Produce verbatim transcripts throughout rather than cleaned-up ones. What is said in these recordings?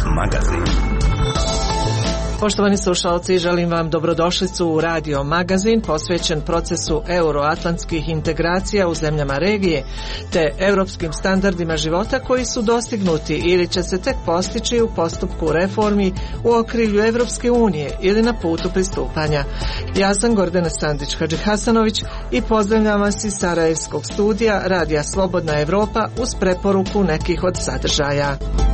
magazin. Poštovani slušalci, želim vam dobrodošlicu u Radio magazin posvećen procesu euroatlantskih integracija u zemljama regije te europskim standardima života koji su dostignuti ili će se tek postići u postupku reformi u okrilju Evropske unije ili na putu pristupanja. Ja sam Gordana Sandić-Hadžihasanović i pozdravljam vas iz Sarajevskog studija Radija Slobodna Evropa uz preporuku nekih od sadržaja.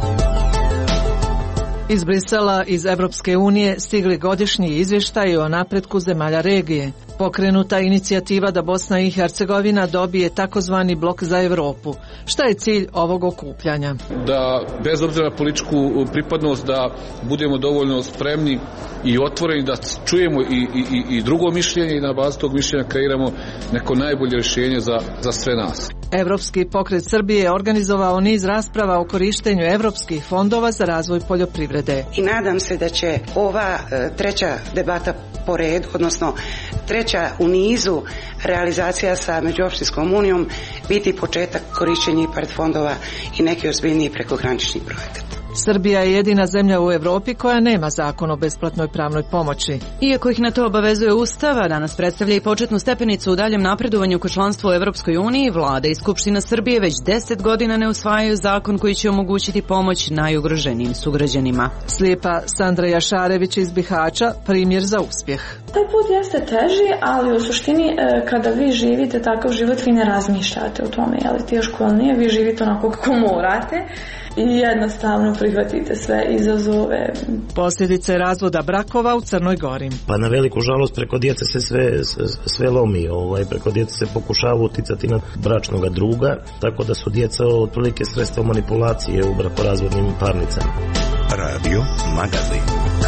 Iz Brisela, iz Evropske unije, stigli godišnji izvještaji o napretku zemalja regije. Pokrenuta inicijativa da Bosna i Hercegovina dobije takozvani blok za Evropu. Šta je cilj ovog okupljanja? Da, bez obzira na političku pripadnost, da budemo dovoljno spremni i otvoreni, da čujemo i, i, i drugo mišljenje i na bazi tog mišljenja kreiramo neko najbolje rješenje za, za sve nas. Evropski pokret Srbije je organizovao niz rasprava o korištenju evropskih fondova za razvoj poljoprivrede. I nadam se da će ova treća debata po redu, odnosno treća u nizu realizacija sa Međuopštinskom unijom biti početak korišćenja IPARD fondova i neki ozbiljniji prekogranični projekat. Srbija je jedina zemlja u Evropi koja nema zakon o besplatnoj pravnoj pomoći. Iako ih na to obavezuje Ustava, danas predstavlja i početnu stepenicu u daljem napredovanju ka članstvu u Evropskoj uniji. Vlada i Skupština Srbije već deset godina ne usvajaju zakon koji će omogućiti pomoć najugroženijim sugrađanima. Slijepa Sandra Jašarević iz Bihaća, primjer za uspjeh. Taj put jeste teži, ali u suštini kada vi živite takav život, vi ne razmišljate o tome, je li teško ili nije, vi živite onako kako morate i jednostavno prihvatite sve izazove. Posljedice razvoda brakova u Crnoj Gori. Pa na veliku žalost preko djece se sve, sve lomi, ovaj, preko djece se pokušava uticati na bračnog druga, tako da su djeca otprilike sredstvo manipulacije u brakorazvodnim parnicama. Radio magazin.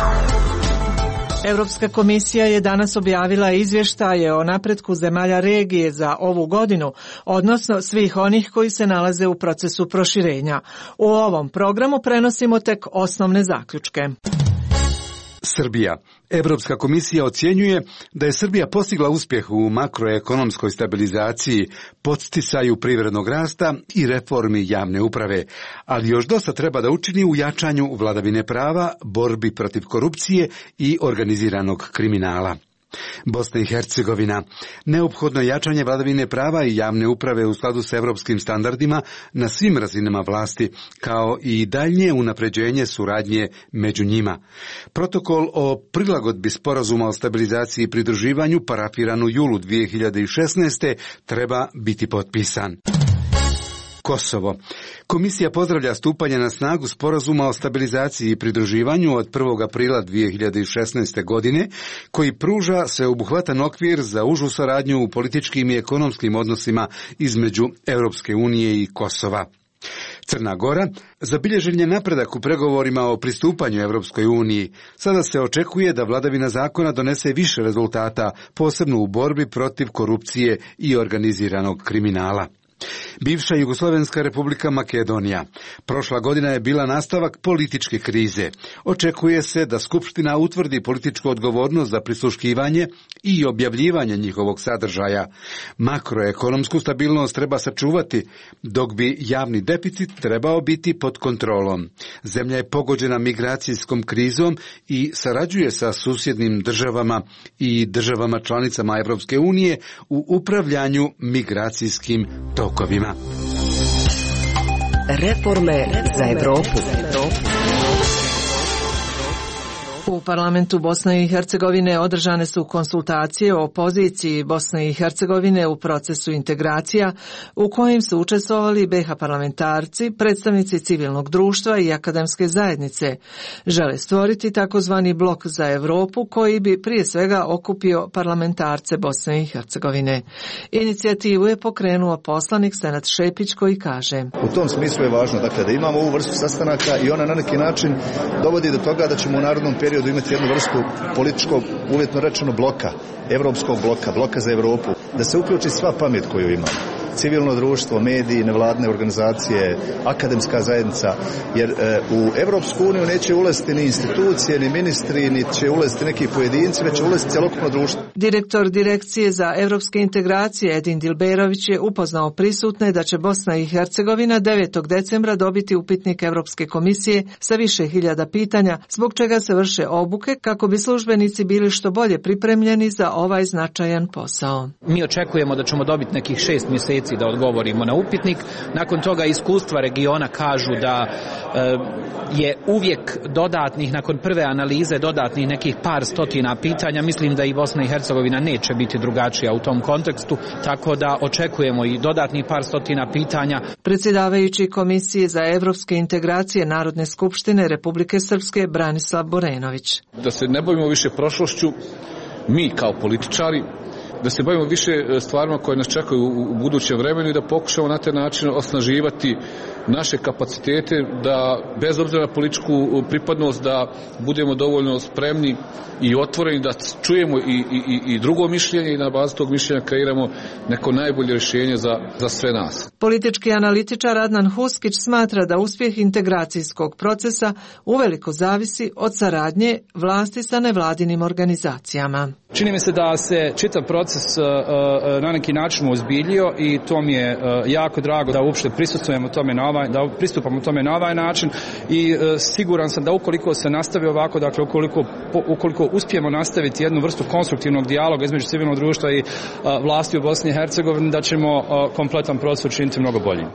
Europska komisija je danas objavila izvještaje o napretku zemalja regije za ovu godinu, odnosno svih onih koji se nalaze u procesu proširenja. U ovom programu prenosimo tek osnovne zaključke. Srbija. Europska komisija ocjenjuje da je Srbija postigla uspjeh u makroekonomskoj stabilizaciji, podsticaju privrednog rasta i reformi javne uprave, ali još dosta treba da učini u jačanju vladavine prava, borbi protiv korupcije i organiziranog kriminala. Bosna i Hercegovina. Neophodno jačanje vladavine prava i javne uprave u skladu s europskim standardima na svim razinama vlasti, kao i daljnje unapređenje suradnje među njima. Protokol o prilagodbi sporazuma o stabilizaciji i pridruživanju parafiran u julu dvije hiljade šesnaeste treba biti potpisan. Kosovo. Komisija pozdravlja stupanje na snagu sporazuma o stabilizaciji i pridruživanju od prvog aprila dvije hiljade šesnaeste. godine, koji pruža sveobuhvatan okvir za užu saradnju u političkim i ekonomskim odnosima između Europske unije i Kosova. Crna Gora. Zabilježen je napredak u pregovorima o pristupanju Europskoj uniji. Sada se očekuje da vladavina zakona donese više rezultata, posebno u borbi protiv korupcije i organiziranog kriminala. Bivša Jugoslovenska republika Makedonija. Prošla godina je bila nastavak političke krize. Očekuje se da Skupština utvrdi političku odgovornost za prisluškivanje i objavljivanje njihovog sadržaja. Makroekonomsku stabilnost treba sačuvati, dok bi javni deficit trebao biti pod kontrolom. Zemlja je pogođena migracijskom krizom i sarađuje sa susjednim državama i državama članicama Evropske unije u upravljanju migracijskim tokovima. Reforme za Evropu. U parlamentu Bosne i Hercegovine održane su konsultacije o poziciji Bosne i Hercegovine u procesu integracija u kojim su učestvovali B iH parlamentarci, predstavnici civilnog društva i akademske zajednice. Žele stvoriti takozvani blok za Evropu koji bi prije svega okupio parlamentarce Bosne i Hercegovine. Inicijativu je pokrenuo poslanik Senad Šepić koji kaže: U tom smislu je važno dakle, da imamo ovu vrstu sastanaka i ona na neki način dovodi do toga da ćemo u narodnom periodu imati jednu vrstu političkog, uvjetno rečeno, bloka, evropskog bloka, bloka za Evropu, da se uključi sva pamet koju imamo. civilno društvo, mediji, nevladne organizacije, akademska zajednica, jer e, u Evropsku uniju neće ulaziti ni institucije, ni ministri, ni će ulaziti neki pojedinci, već će ulaziti cjelokupno društvo. Direktor Direkcije za evropske integracije Edin Dilberović je upoznao prisutne da će Bosna i Hercegovina devetog decembra dobiti upitnik Evropske komisije sa više hiljada pitanja, zbog čega se vrše obuke kako bi službenici bili što bolje pripremljeni za ovaj značajan posao. Mi očekujemo da ćemo dobiti nekih šest mjeseci da odgovorimo na upitnik. Nakon toga iskustva regiona kažu da e, je uvijek dodatnih, nakon prve analize, dodatnih nekih par stotina pitanja. Mislim da i Bosna i Hercegovina neće biti drugačija u tom kontekstu, tako da očekujemo i dodatnih par stotina pitanja. Predsjedavajući Komisije za evropske integracije Narodne skupštine Republike Srpske Branislav Borenović. Da se ne bavimo više prošlošću, mi kao političari, da se bavimo više stvarima koje nas čekaju u budućem vremenu i da pokušamo na taj način osnaživati naše kapacitete, da bez obzira na političku pripadnost da budemo dovoljno spremni i otvoreni da čujemo i, i, i drugo mišljenje i na bazi tog mišljenja kreiramo neko najbolje rješenje za, za sve nas. Politički analitičar Adnan Huskić smatra da uspjeh integracijskog procesa uveliko zavisi od saradnje vlasti sa nevladinim organizacijama. Čini mi se da se čitav proces uh, uh, na neki način ozbiljio i to mi je uh, jako drago da uopšte prisustvujemo tome na ovaj, da pristupamo tome na ovaj način i uh, siguran sam da ukoliko se nastavi ovako, dakle ukoliko, po, ukoliko uspijemo nastaviti jednu vrstu konstruktivnog dijaloga između civilnog društva i uh, vlasti u Bosni i Hercegovini, da ćemo uh, kompletan proces učiniti mnogo boljim.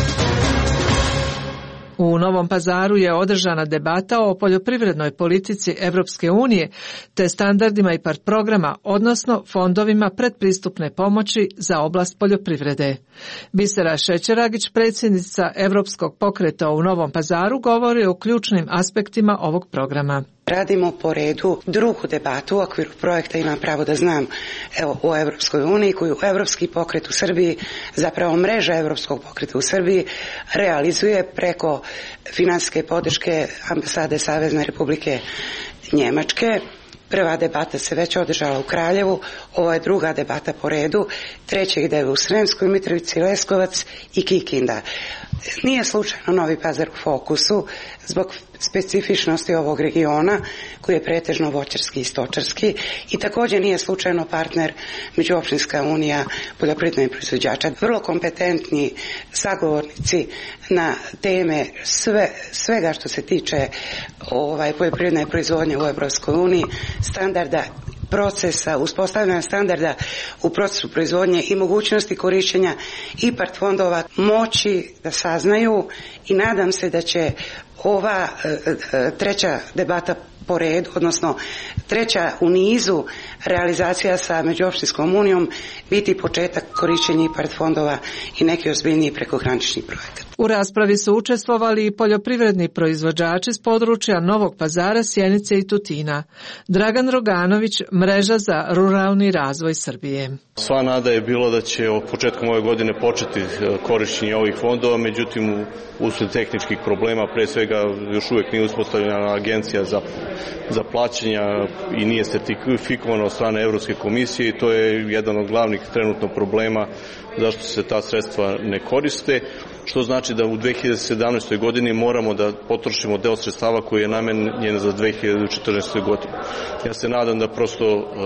U Novom Pazaru je održana debata o poljoprivrednoj politici Evropske unije te standardima I P A R D programa, odnosno fondovima predpristupne pomoći za oblast poljoprivrede. Bisera Šećeragić, predsjednica Evropskog pokreta u Novom Pazaru, govori o ključnim aspektima ovog programa. Radimo po redu drugu debatu u okviru projekta Imam pravo da znam evo, o Evropskoj uniji, koju Evropski pokret u Srbiji, zapravo mreža Evropskog pokreta u Srbiji, realizuje preko financijske podrške ambasade Savezne Republike Njemačke. Prva debata se već održala u Kraljevu, ovo je druga debata po redu, treća ide u Sremskoj Mitrovici, Leskovac I Kikinda. Nije slučajno Novi Pazar u fokusu zbog specifičnosti ovog regiona koji je pretežno voćarski I stočarski i također nije slučajno partner Međuopštinska unija poljoprivrednih proizvođača. Vrlo kompetentni sagovornici na teme sve, svega što se tiče ovaj, poljoprivredne proizvodnje u Evropskoj uniji, standarda procesa, uspostavljanja standarda u procesu proizvodnje I mogućnosti korištenja I P A R D fondova moći da saznaju i nadam se da će ova e, treća debata po redu, odnosno treća u nizu realizacija sa Međuopštinskom unijom biti početak korištenja I P A R D fondova I neki ozbiljniji prekogranični projekat. U raspravi su učestvovali I poljoprivredni proizvođači s područja Novog Pazara, Sjenice I Tutina. Dragan Roganović, mreža za ruralni razvoj Srbije. Sva nada je bilo da će početkom ove godine početi korištenje ovih fondova, međutim usled tehničkih problema, pre svega još uvijek nije uspostavljena agencija za, za plaćanja i nije sertifikovano od strane Evropske komisije i to je jedan od glavnih trenutno problema zašto se ta sredstva ne koriste, što znači da u dve hiljade sedamnaestoj godini moramo da potrošimo deo sredstava koji je namenjen za dve hiljade četrnaestu godinu. Ja se nadam da prosto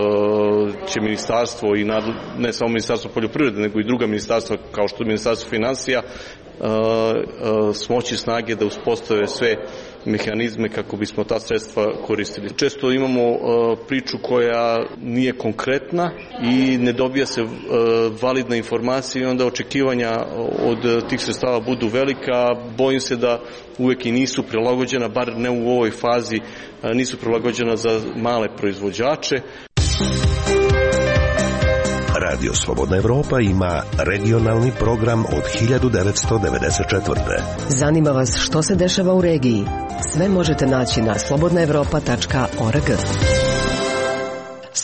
uh, će ministarstvo i nad, ne samo ministarstvo poljoprivrede, nego i druga ministarstva kao što je ministarstvo financija uh, uh, smoći snage da uspostave sve mehanizme kako bismo ta sredstva koristili. Često imamo uh, priču koja nije konkretna i ne dobija se uh, validna informacija i onda očekivanja od tih sredstava budu velika. Bojim se da uvijek I nisu prilagođena, bar ne u ovoj fazi, uh, nisu prilagođena za male proizvođače. Radio Slobodna Evropa ima regionalni program od hiljadu devetsto devedeset četvrte. Zanima vas što se dešava u regiji? Sve možete naći na slobodna evropa tačka org.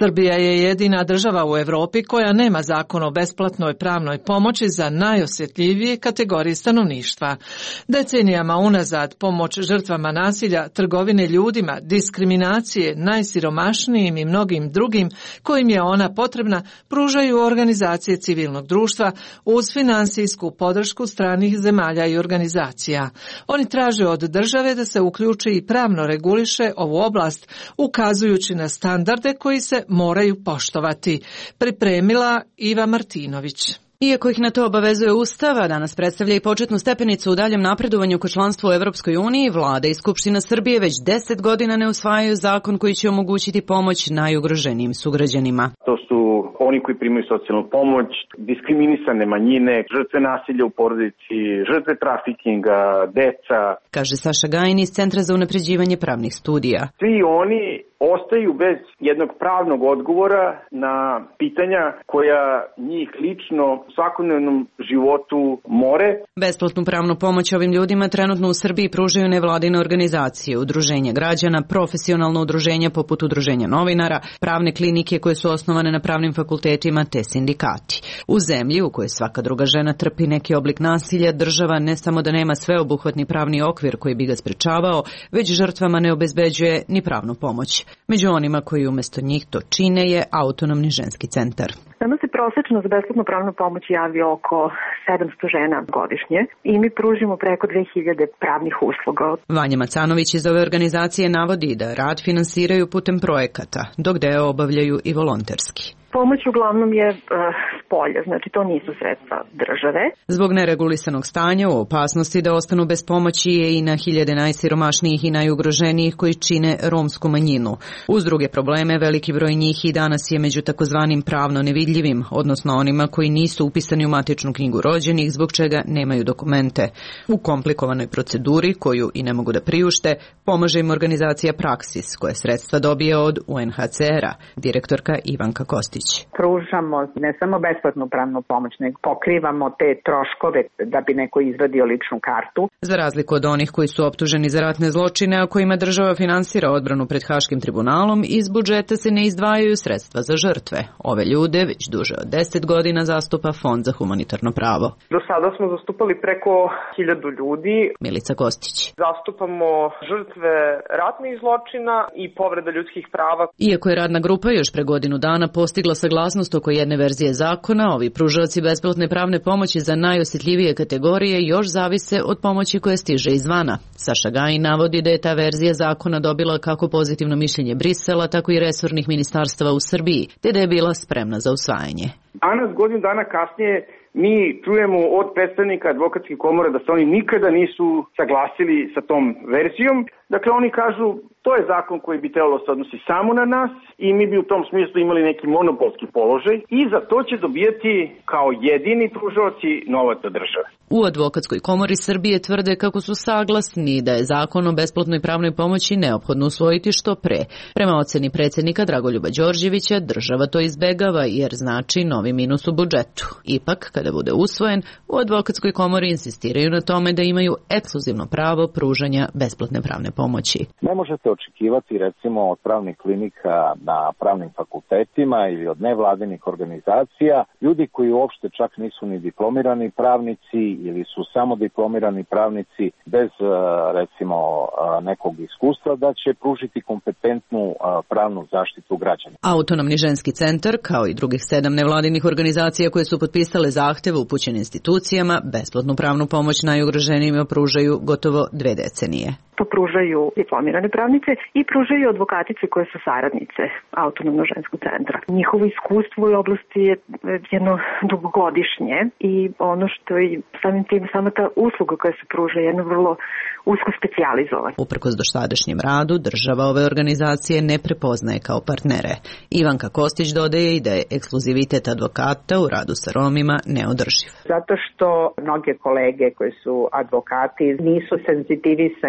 Srbija je jedina država u Europi koja nema zakon o besplatnoj pravnoj pomoći za najosjetljivije kategorije stanovništva. Decenijama unazad pomoć žrtvama nasilja, trgovine ljudima, diskriminacije, najsiromašnijim i mnogim drugim kojim je ona potrebna pružaju organizacije civilnog društva uz finansijsku podršku stranih zemalja i organizacija. Oni traže od države da se uključi i pravno reguliše ovu oblast, ukazujući na standarde koji se moraju poštovati. Pripremila Iva Martinović. Iako ih na to obavezuje Ustav, danas predstavlja i početnu stepenicu u daljem napredovanju ka članstvu u Evropskoj uniji, Vlada i Skupština Srbije već deset godina ne usvajaju zakon koji će omogućiti pomoć najugroženijim sugrađanima. To su oni koji primaju socijalnu pomoć, diskriminisane manjine, žrtve nasilja u porodici, žrtve trafikinga, deca. Kaže Saša Gajin iz Centra za unapređivanje pravnih studija. Svi oni ostaju bez jednog pravnog odgovora na pitanja koja njih lično u svakodnevnom životu more. Besplatnu pravnu pomoć ovim ljudima trenutno u Srbiji pružaju nevladine organizacije, udruženja građana, profesionalno udruženja poput udruženja novinara, pravne klinike koje su osnovane na pravnim fakultetima te sindikati. U zemlji u kojoj svaka druga žena trpi neki oblik nasilja, država ne samo da nema sveobuhvatni pravni okvir koji bi ga sprečavao, već žrtvama ne obezbeđuje ni pravnu pomoć. Među onima koji umjesto njih to čine je Autonomni ženski centar. Nama se prosečno za besplatnu pravnu pomoć javi oko sedamsto žena godišnje i mi pružimo preko dve hiljade pravnih usluga. Vanja Macanović iz ove organizacije navodi da rad finansiraju putem projekata, dok deo obavljaju i volonterski. Pomoć uglavnom je uh, s polja, znači to nisu sredstva države. Zbog neregulisanog stanja u opasnosti da ostanu bez pomoći je i na hiljade najsiromašnijih i najugroženijih koji čine romsku manjinu. Uz druge probleme, veliki broj njih i danas je među takozvanim pravno nevidljivim, odnosno onima koji nisu upisani u matičnu knjigu rođenih, zbog čega nemaju dokumente. U komplikovanoj proceduri, koju i ne mogu da priušte, pomaže im organizacija Praksis, koja sredstva dobije od U N H C R-a, direktorka Ivanka Kostić. Pružamo ne samo besplatnu pravnu pomoć, nego pokrivamo te troškove da bi neko izvadio ličnu kartu. Za razliku od onih koji su optuženi za ratne zločine, a kojima država finansira odbranu pred Haškim tribunalom, iz budžeta se ne izdvajaju sredstva za žrtve. Ove ljude već duže od deset godina zastupa Fond za humanitarno pravo. Do sada smo zastupali preko hiljadu ljudi. Milica Kostić. Zastupamo žrtve ratnih zločina i povreda ljudskih prava. Iako je radna grupa još pre godinu dana postigla saglasnost oko jedne verzije zakona, ovi pružaoci besplatne pravne pomoći za najosjetljivije kategorije još zavise od pomoći koja stiže izvana. Saša Gajin navodi da je ta verzija zakona dobila kako pozitivno mišljenje Brisela, tako i resornih ministarstava u Srbiji, te da je bila spremna za usvajanje. Danas, godinu dana kasnije, mi čujemo od predstavnika advokatske komore da se oni nikada nisu saglasili sa tom verzijom. Dakle, oni kažu, to je zakon koji bi trebalo se odnosi samo na nas i mi bi u tom smislu imali neki monopolski položaj i za to će dobijati kao jedini pružaoci novac od države. U Advokatskoj komori Srbije tvrde kako su saglasni da je zakon o besplatnoj pravnoj pomoći neophodno usvojiti što pre. Prema oceni predsjednika Dragoljuba Đorđevića, država to izbegava jer znači novi minus u budžetu. Ipak, kada bude usvojen, u Advokatskoj komori insistiraju na tome da imaju ekskluzivno pravo pružanja besplatne pravne pomoći. Ne možete očekivati recimo od pravnih klinika na pravnim fakultetima ili od nevladinih organizacija, ljudi koji uopšte čak nisu ni diplomirani pravnici ili su samo diplomirani pravnici bez recimo nekog iskustva, da će pružiti kompetentnu pravnu zaštitu građana. Autonomni ženski centar, kao i drugih sedam nevladinih organizacija koje su potpisale zahteve upućene institucijama, besplatnu pravnu pomoć najugroženijima pružaju gotovo dve decenije. To pružaju diplomirane pravnice i pružaju advokatice koje su saradnice Autonomnog ženskog centra. Njihovo iskustvo u oblasti je jedno dugogodišnje i ono što je samim tim sama ta usluga koja se pruža je jedno vrlo usko specijalizovana. Uprkos dosadašnjem radu, država ove organizacije ne prepoznaje kao partnere. Ivanka Kostić dodaje i da je ekskluzivitet advokata u radu sa Romima neodrživ. Zato što mnoge kolege koji su advokati nisu senzitivisani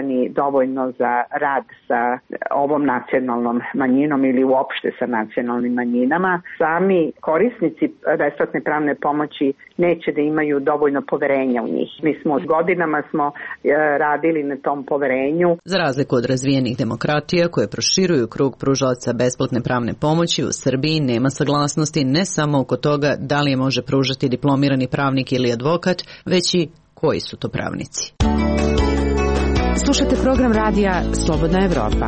dovoljno za rad sa ovom nacionalnom manjinom ili uopšte sa nacionalnim manjinama. Sami korisnici besplatne pravne pomoći neće da imaju dovoljno poverenja u njih. Mi smo godinama smo radili na tom poverenju. Za razliku od razvijenih demokratija koje proširuju krug pružalaca besplatne pravne pomoći, u Srbiji nema saglasnosti ne samo oko toga da li je može pružati diplomirani pravnik ili advokat, već i koji su to pravnici. Slušate program radija Slobodna Evropa.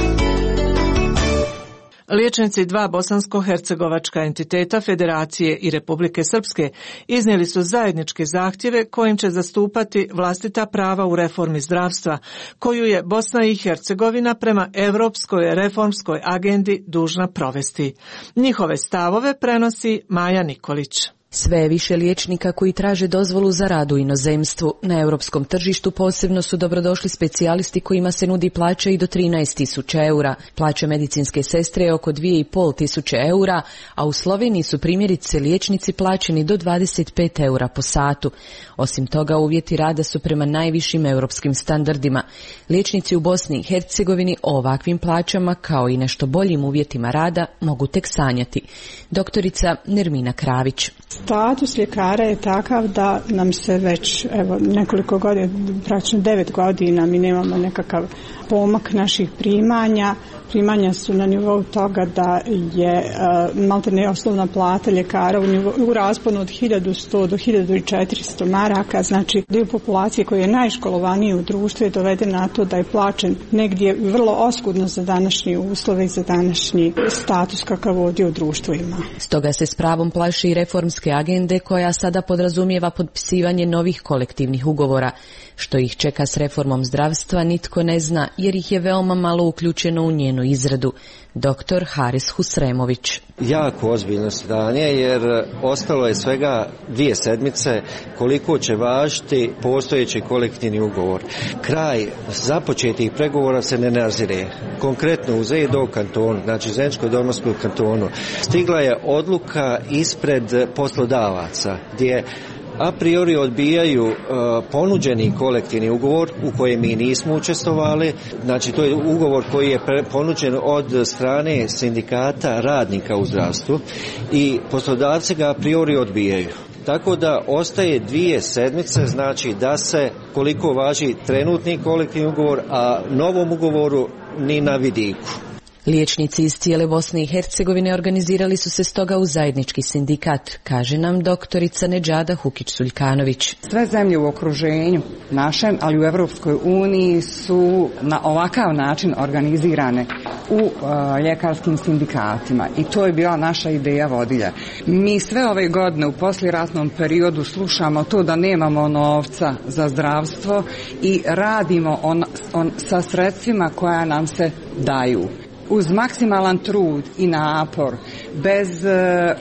Liječnici dva bosansko-hercegovačka entiteta Federacije i Republike Srpske iznijeli su zajedničke zahtjeve kojim će zastupati vlastita prava u reformi zdravstva, koju je Bosna i Hercegovina prema Europskoj reformskoj agendi dužna provesti. Njihove stavove prenosi Maja Nikolić. Sve je više liječnika koji traže dozvolu za rad u inozemstvu. Na europskom tržištu posebno su dobrodošli specijalisti kojima se nudi plaća i do trinaest tisuća eura. Plaća medicinske sestre je oko dvije i pol tisuće eura, a u Sloveniji su primjerice liječnici plaćeni do dvadeset pet eura po satu. Osim toga, uvjeti rada su prema najvišim europskim standardima. Liječnici u Bosni i Hercegovini o ovakvim plaćama, kao i nešto boljim uvjetima rada, mogu tek sanjati. Doktorica Nermina Kravić. Status ljekara je takav da nam se već evo, nekoliko godina, praktično devet godina, mi nemamo nekakav pomak naših primanja. Primanja su na nivou toga da je uh, maltene osnovna plata ljekara u, nivou, u rasponu od hiljadu sto do hiljadu četiristo maraka, znači dio populacije koji je najškolovaniji u društvu je doveden na to da je plaćen negdje vrlo oskudno za današnje uslove i za današnji status kakav ovdje u društvu ima. Stoga se s pravom plaši i reformske agende koja sada podrazumijeva potpisivanje novih kolektivnih ugovora. Što ih čeka s reformom zdravstva nitko ne zna jer ih je veoma malo uključeno u njenu izradu. Doktor Haris Husremović. Jako ozbiljno stanje jer ostalo je svega dvije sedmice koliko će važiti postojeći kolektivni ugovor. Kraj započetih pregovora se ne nazire. Konkretno u Z D O kantonu, znači Zeničko-Domorskog kantonu, stigla je odluka ispred poslodavaca gdje a priori odbijaju uh, ponuđeni kolektivni ugovor u kojem mi nismo učestvovali. Znači to je ugovor koji je pre, ponuđen od strane sindikata radnika u zdravstvu i poslodavci ga a priori odbijaju. Tako da ostaje dvije sedmice, znači da se koliko važi trenutni kolektivni ugovor, a novom ugovoru ni na vidiku. Liječnici iz cijele Bosne i Hercegovine organizirali su se stoga u zajednički sindikat, kaže nam doktorica Nedžada Hukić-Suljkanović. Sve zemlje u okruženju našem, ali u Evropskoj uniji su na ovakav način organizirane u uh, ljekarskim sindikatima i to je bila naša ideja vodilja. Mi sve ove godine u poslijeratnom periodu slušamo to da nemamo novca za zdravstvo i radimo on, on, sa sredstvima koja nam se daju. Uz maksimalan trud i napor, bez e,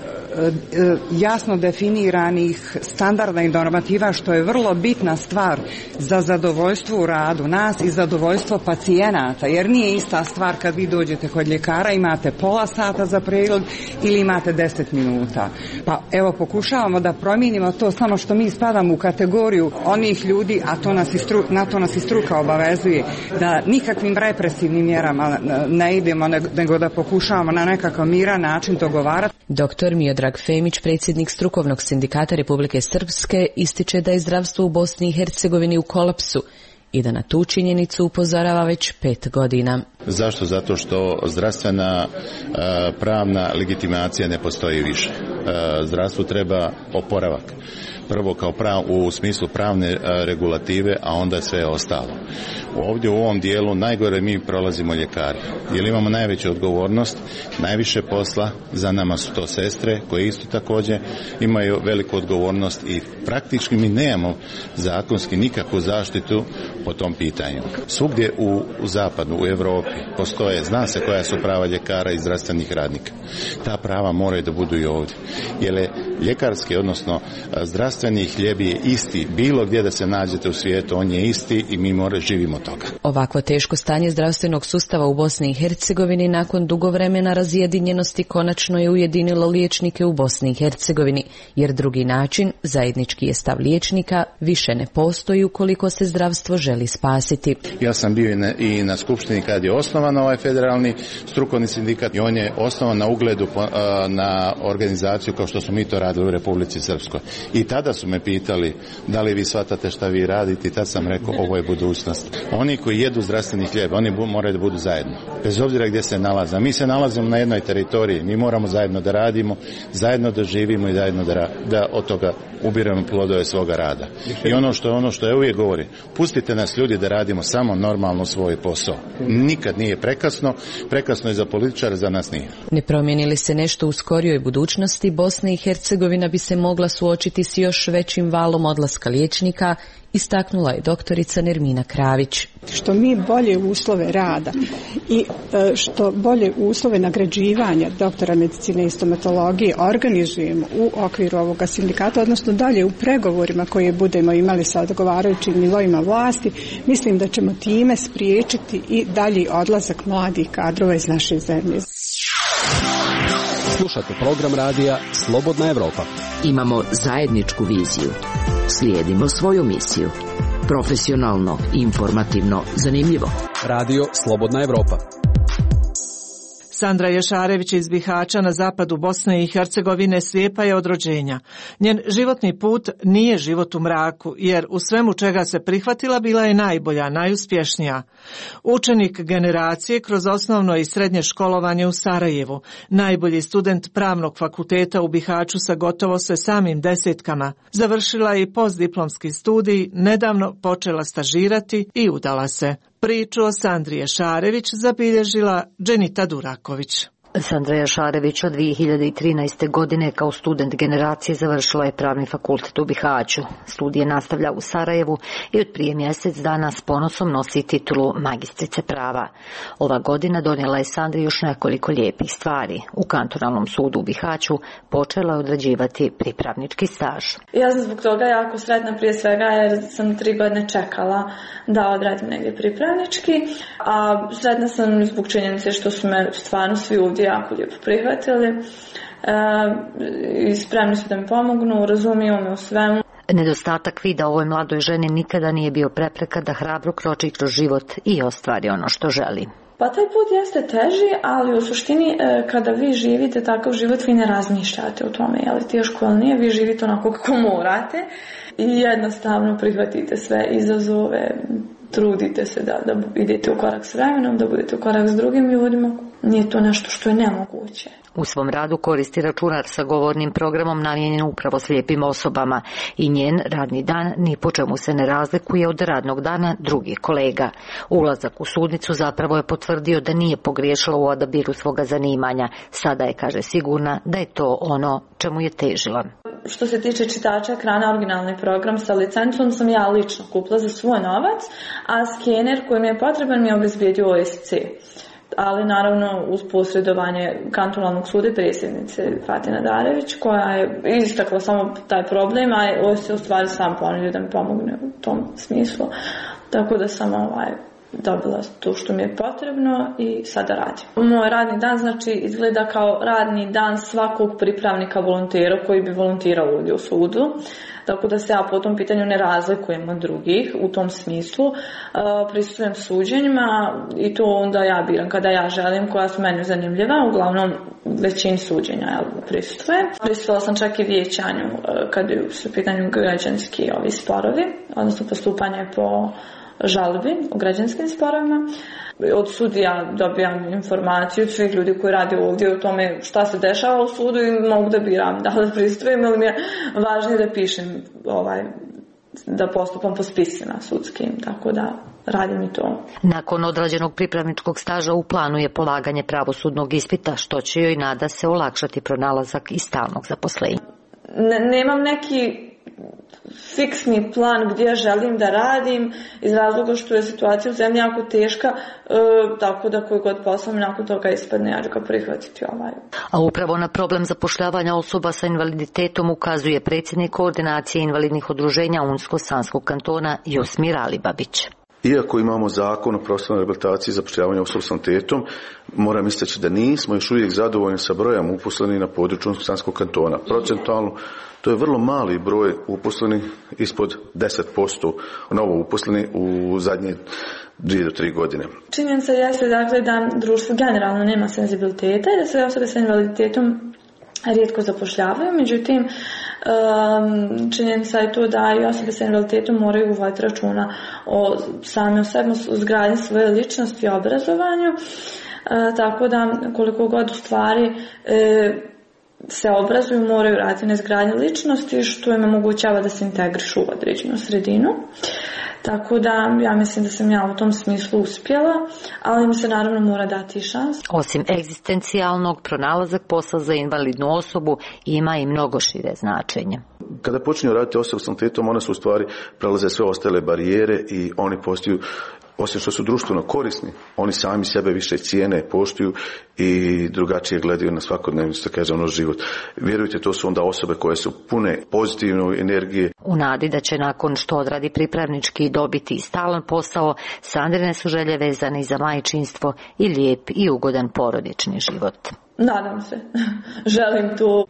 e, jasno definiranih standarda i normativa, što je vrlo bitna stvar za zadovoljstvo u radu nas i zadovoljstvo pacijenata, jer nije ista stvar kad vi dođete kod ljekara, imate pola sata za pregled ili imate deset minuta. Pa evo pokušavamo da promijenimo to, samo što mi spadamo u kategoriju onih ljudi, a to nas i stru, na to nas i struka obavezuje, da nikakvim represivnim mjerama ne idemo, nego da pokušavamo na nekakav miran način dogovarati. Doktor Miodrag Femić, predsjednik strukovnog sindikata Republike Srpske, ističe da je zdravstvo u Bosni i Hercegovini u kolapsu i da na tu činjenicu upozorava već pet godina. Zašto? Zato što zdravstvena pravna legitimacija ne postoji više. Zdravstvu treba oporavak. Prvo kao prav, u smislu pravne regulative, a onda sve ostalo. Ovdje u ovom dijelu najgore mi prolazimo ljekari, jer imamo najveću odgovornost, najviše posla, za nama su to sestre koje isto također imaju veliku odgovornost i praktički mi nemamo zakonski nikakvu zaštitu po tom pitanju. Svugdje u, u zapadu, u Europi postoje, zna se koja su prava ljekara i zdravstvenih radnika. Ta prava moraju da budu i ovdje, jer je ljekarski, odnosno zdravstveni zdravstveni hljeb je isti. Bilo gdje da se nađete u svijetu, on je isti i mi more živimo toga. Ovakvo teško stanje zdravstvenog sustava u Bosni i Hercegovini nakon dugo vremena razjedinjenosti konačno je ujedinilo liječnike u Bosni i Hercegovini, jer drugi način, zajednički je stav liječnika, više ne postoji ukoliko se zdravstvo želi spasiti. Ja sam bio i na, i na skupštini kad je osnovan ovaj federalni strukovni sindikat i on je osnovan na ugledu na organizaciju kao što smo mi to radili u Republici Srpskoj. I tada su me pitali da li vi shvatate šta vi radite i tad sam rekao ovo je budućnost. Oni koji jedu zdravstveni hljeb, oni bu, moraju da budu zajedno. Bez obzira gdje se nalaze. Mi se nalazimo na jednoj teritoriji, mi moramo zajedno da radimo, zajedno da živimo i zajedno da, da od toga ubiramo plodove svoga rada. I ono što, ono što je uvijek govori, pustite nas ljudi da radimo samo normalno svoj posao. Nikad nije prekasno, prekasno je za političara, za nas nije. Ne promijeni li se nešto u skorijoj budućnosti, Bosna i Hercegovina bi se mogla suočiti s još većim valom odlaska liječnika, istaknula je doktorica Nermina Kravić. Što mi bolje uslove rada i što bolje uslove nagrađivanja doktora medicine i stomatologije organizujemo u okviru ovoga sindikata, odnosno dalje u pregovorima koje budemo imali sa odgovarajućim nivoima vlasti, mislim da ćemo time spriječiti i dalji odlazak mladih kadrova iz naše zemlje. Slušate program radija Slobodna Evropa. Imamo zajedničku viziju. Slijedimo svoju misiju. Profesionalno, informativno, zanimljivo. Radio Slobodna Evropa. Sandra Ješarević iz Bihaća na zapadu Bosne i Hercegovine slijepa je od rođenja. Njen životni put nije život u mraku, jer u svemu čega se prihvatila bila je najbolja, najuspješnija. Učenik generacije kroz osnovno i srednje školovanje u Sarajevu, najbolji student pravnog fakulteta u Bihaću sa gotovo sve samim desetkama. Završila je i postdiplomski studij, nedavno počela stažirati i udala se. Priču o Sandri Ješarević zabilježila Dženita Duraković. Sandra Ješarević od dvije hiljade trinaeste. godine kao student generacije završila je pravni fakultet u Bihaću. Studije nastavlja u Sarajevu i od prije mjesec dana s ponosom nosi titulu magistrice prava. Ova godina donijela je Sandri još nekoliko lijepih stvari. U kantonalnom sudu u Bihaću počela je odrađivati pripravnički staž. Ja sam zbog toga jako sretna prije svega jer sam tri godine čekala da odradim negdje pripravnički, a sretna sam zbog činjenice što su me stvarno svi ovdje jako lijepo prihvatili e, i spremni su da mi pomognu, razumiju me u svemu. Nedostatak vida ovoj mladoj ženi nikada nije bio prepreka da hrabro kroči kroz život i ostvari ono što želi. Pa taj put jeste teži, ali u suštini e, kada vi živite takav život vi ne razmišljate o tome, je li teško ili nije, vi živite onako kako morate i jednostavno prihvatite sve izazove, trudite se da, da idete u korak s vremenom, da budete u korak s drugim ljudima. Nije to nešto što je nemoguće. U svom radu koristi računar sa govornim programom namijenjen upravo slijepim osobama i njen radni dan ni po čemu se ne razlikuje od radnog dana drugih kolega. Ulazak u sudnicu zapravo je potvrdio da nije pogriješila u odabiru svoga zanimanja. Sada je, kaže, sigurna da je to ono čemu je težila. Što se tiče čitača ekrana, originalni program sa licencom sam ja lično kupila za svoj novac, a skener koji mi je potreban mi je obezbijedio O S C. Ali naravno uz posredovanje kantonalnog suda i predsjednice Fatine Darević, koja je istakla samo taj problem, a O S C u stvari sam ponudio da mi pomogne u tom smislu. Tako da sam ovaj, dobila to što mi je potrebno i sada radim. Moj radni dan znači izgleda kao radni dan svakog pripravnika volontera koji bi volontirao ovdje u sudu. Tako da se ja po tom pitanju ne razlikujem od drugih u tom smislu. E, prisustvujem suđenjima i to onda ja biram kada ja želim, koja su meni zanimljiva. Uglavnom većini suđenja ja prisustvujem. Prisustvovala sam čak i vijećanju e, kada su u pitanju građanski ovi sporovi, odnosno postupanje po žalbi u građanskim sporovima. Od sudija dobijam informaciju od svih ljudi koji rade ovdje o tome šta se dešava u sudu i mogu da biram da li pristupim ili mi je važnije da pišem, ovaj, da postupam po spisima sudskim, tako da radim i to. Nakon odrađenog pripravničkog staža u planu je polaganje pravosudnog ispita, što će joj nada se olakšati pronalazak i stalnog zaposlenja. Ne, nemam neki fiksni plan gdje želim da radim iz razloga što je situacija u zemlji jako teška, e, tako da koji god posao nakon toga ispadne, ja ću ga prihvatiti ovaj. A upravo na problem zapošljavanja osoba sa invaliditetom ukazuje predsjednik koordinacije invalidnih udruženja Unsko-Sanskog kantona Josmir Alibabić. Iako imamo zakon o profesionalnoj rehabilitaciji i zapošljavanju osoba s invaliditetom, moram istaći da nismo još uvijek zadovoljni sa brojem uposlenih na području Unsko-Sanskog kantona. Procentualno to je vrlo mali broj uposlenih, ispod deset posto novo uposlenih u zadnje dvije do tri godine. Činjenica jeste dakle da društvo generalno nema senzibiliteta i da se osobe sa invaliditetom rijetko zapošljavaju, međutim činjenica je to da i osobe sa invaliditetom moraju voditi računa o same o sebi, o izgradnji svoje ličnosti i obrazovanju, tako da koliko god u stvari se obrazuju, moraju raditi na izgradnji ličnosti, što im omogućava da se integrišu u određenu sredinu. Tako da ja mislim da sam ja u tom smislu uspjela, ali im se naravno mora dati šans. Osim egzistencijalnog, pronalazak posla za invalidnu osobu ima i mnogo šire značenje. Kada počinju raditi osobe s invaliditetom, one su u stvari prelaze sve ostale barijere i oni postaju, osim što su društveno korisni, oni sami sebe više cijene, poštuju i drugačije gledaju na svakodnevni, što kaže ono, život. Vjerujte, to su onda osobe koje su pune pozitivne energije. U nadi da će nakon što odradi pripravnički dobiti stalan posao, Sandrine su želje vezane i za majčinstvo i lijep i ugodan porodični život. Nadam se. Želim to.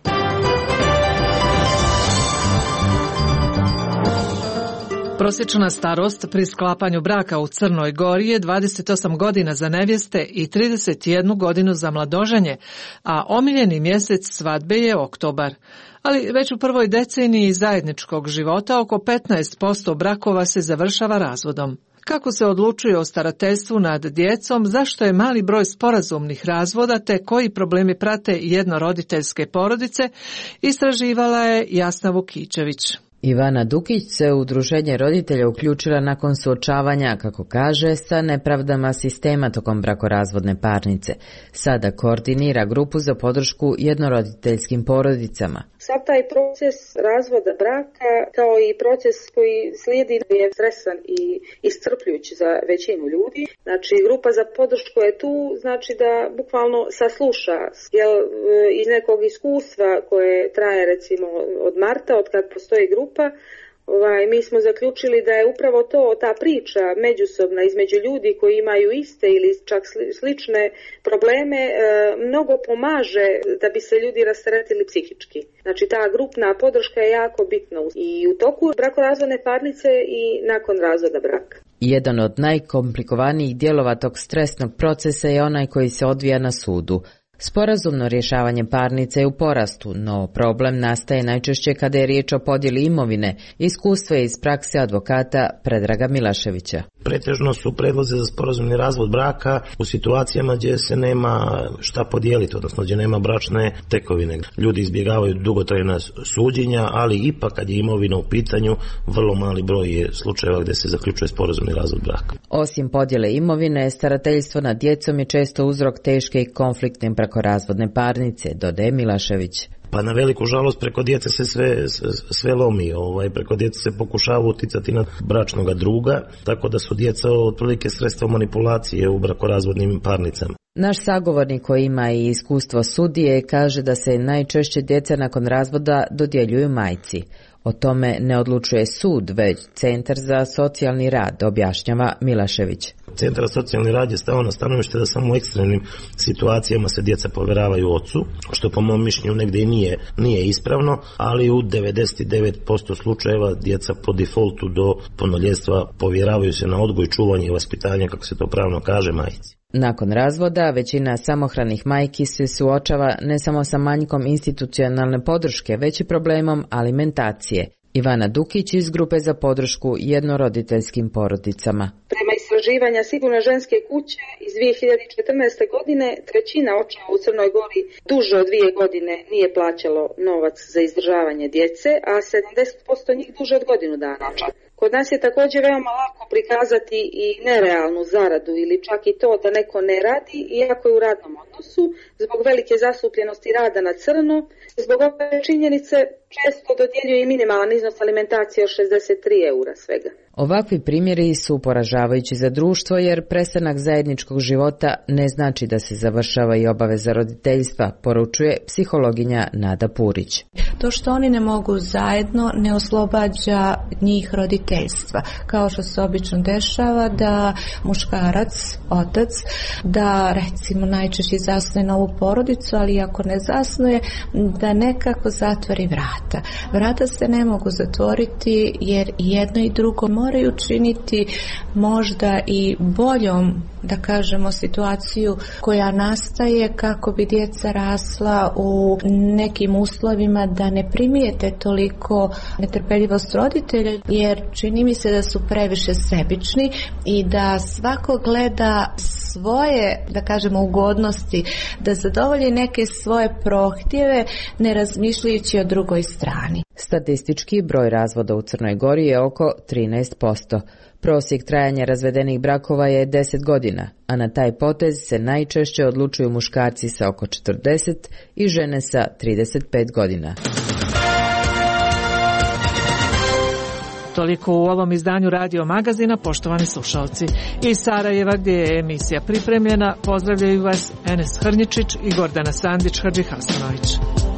Prosječna starost pri sklapanju braka u Crnoj Gori je dvadeset osam godina za nevjeste i trideset jednu godinu za mladoženje, a omiljeni mjesec svadbe je oktobar. Ali već u prvoj deceniji zajedničkog života oko petnaest posto brakova se završava razvodom. Kako se odlučuje o starateljstvu nad djecom, zašto je mali broj sporazumnih razvoda te koji problemi prate jednoroditeljske porodice, istraživala je Jasna Vukičević. Ivana Dukić se u udruženje roditelja uključila nakon suočavanja, kako kaže, sa nepravdama sistema tokom brakorazvodne parnice. Sada koordinira grupu za podršku jednoroditeljskim porodicama. Sav taj proces razvoda braka, kao i proces koji slijedi, je stresan i iscrpljujući za većinu ljudi. Znači, grupa za podršku je tu, znači da bukvalno sasluša, jer iz nekog iskustva koje traje recimo od marta, od kad postoji grupa, Ovaj, mi smo zaključili da je upravo to, ta priča međusobna između ljudi koji imaju iste ili čak slične probleme, e, mnogo pomaže da bi se ljudi rasteretili psihički. Znači ta grupna podrška je jako bitna i u toku brakorazvodne parnice i nakon razvoda braka. Jedan od najkomplikovanijih dijelova tog stresnog procesa je onaj koji se odvija na sudu. Sporazumno rješavanje parnice je u porastu, no problem nastaje najčešće kada je riječ o podjeli imovine. Iskustvo je iz prakse advokata Predraga Milaševića. Pretežno su predlozi za sporazumni razvod braka u situacijama gdje se nema šta podijeliti, odnosno gdje nema bračne tekovine. Ljudi izbjegavaju dugotrajna suđenja, ali ipak kad je imovina u pitanju, vrlo mali broj je slučajeva gdje se zaključuje sporazumni razvod braka. Osim podjele imovine, starateljstvo nad djecom je često uzrok teške i konfliktne brakorazvodne parnice, dodaje Milašević. Pa na veliku žalost preko djece se sve, sve lomi, ovaj, preko djece se pokušava uticati na bračnoga druga, tako da su djeca otprilike sredstvo manipulacije u brakorazvodnim parnicama. Naš sagovornik koji ima i iskustvo sudije kaže da se najčešće djeca nakon razvoda dodjeljuju majci. O tome ne odlučuje sud, već Centar za socijalni rad, objašnjava Milašević. Centar za socijalni rad je stao na stanovište da samo u ekstremnim situacijama se djeca povjeravaju ocu, što po mom mišljenju negdje i nije, nije ispravno, ali u devedeset devet posto slučajeva djeca po defaultu do punoljetstva povjeravaju se na odgoj, čuvanje i vaspitanje, kako se to pravno kaže, majci. Nakon razvoda, većina samohranih majki se suočava ne samo sa manjkom institucionalne podrške, već i problemom alimentacije. Ivana Dukić iz grupe za podršku jednoroditeljskim porodicama. Prema istraživanja Sigurne ženske kuće iz dvije hiljade četrnaeste. godine, trećina očeva u Crnoj Gori duže od dvije godine nije plaćalo novac za izdržavanje djece, a sedamdeset posto njih duže od godinu dana čak. Kod nas je također veoma lako prikazati i nerealnu zaradu ili čak i to da neko ne radi iako je u radnom odnosu. statusu, zbog velike zastupljenosti rada na crno, zbog ove činjenice često dodjeljuje i minimalan iznos alimentacije od šezdeset tri eura svega. Ovakvi primjeri su poražavajući za društvo jer prestanak zajedničkog života ne znači da se završava i obaveza roditeljstva, poručuje psihologinja Nada Purić. To što oni ne mogu zajedno ne oslobađa njih roditeljstva. Kao što se obično dešava da muškarac, otac, da recimo najčešće zasnuje novu porodicu, ali ako ne zasnuje, da nekako zatvori vrata. Vrata se ne mogu zatvoriti jer jedno i drugo moraju činiti možda i boljom, da kažemo, situaciju koja nastaje kako bi djeca rasla u nekim uslovima da ne primijete toliko netrpeljivost roditelja, jer čini mi se da su previše sebični i da svako gleda svoje, da kažemo, ugodnosti, da zadovolji neke svoje prohtjeve ne razmišljajući o drugoj strani. Statistički broj razvoda u Crnoj Gori je oko trinaest posto. Prosjek trajanja razvedenih brakova je deset godina, a na taj potez se najčešće odlučuju muškarci sa oko četrdeset i žene sa trideset pet godina. Toliko u ovom izdanju Radio Magazina, poštovani slušalci. Iz Sarajeva, gdje je emisija pripremljena, pozdravljaju vas Enes Hrnjičić i Gordana Sandić Hadžihasanović.